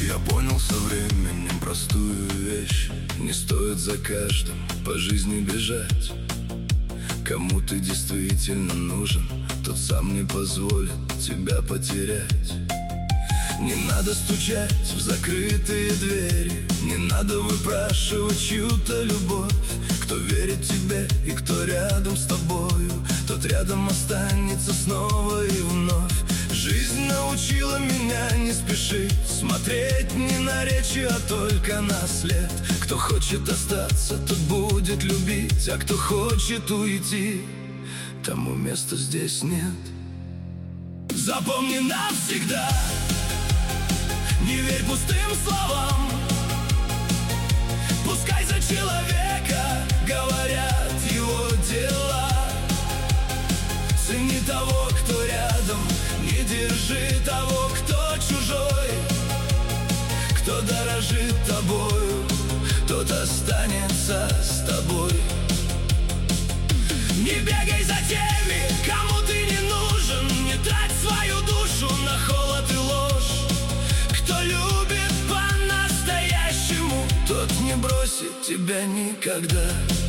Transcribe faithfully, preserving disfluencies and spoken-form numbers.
Я понял со временем простую вещь: не стоит за каждым по жизни бежать. Кому ты действительно нужен, тот сам не позволит тебя потерять. Не надо стучать в закрытые двери, не надо выпрашивать чью-то любовь. Кто верит тебе и кто рядом с тобою, тот рядом останется снова и вновь. Жизнь научила меня не спешить, смотреть не на речи, а только на след. Кто хочет остаться, тот будет любить, а кто хочет уйти, тому места здесь нет. Запомни навсегда, не верь пустым словам. Пускай за человека говорят его дела. Цени того, кто рядом, не держи того, кто чужой. Кто дорожит тобою, тот останется с тобой. Не бегай за теми, кому ты не нужен, не трать свою душу на холод и ложь. Кто любит по-настоящему, тот не бросит тебя никогда.